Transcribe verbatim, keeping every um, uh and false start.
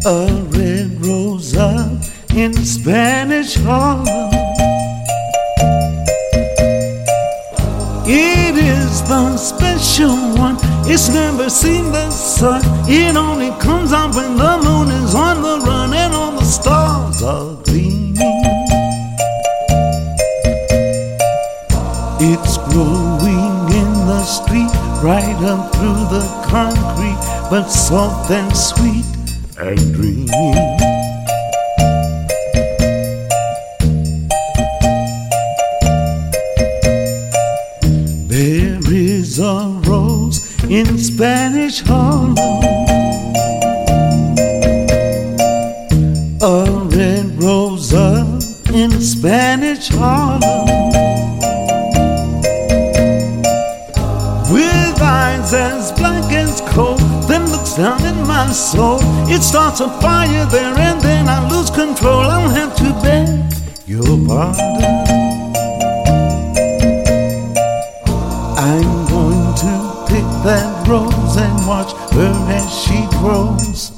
A red rose up in Spanish Harlem. It is the special one. It's never seen the sun. It only comes out when the moon is on the run and all the stars are gleaming. It's growing in the street, right up through the concrete, but soft and sweet and dreamy. There is a rose in Spanish Harlem, a red rose up in Spanish Harlem, with eyes as black as coal, then looks down in my soul. It starts a fire there and then I lose control. I'll have to beg your pardon. I'm going to pick that rose and watch her as she grows.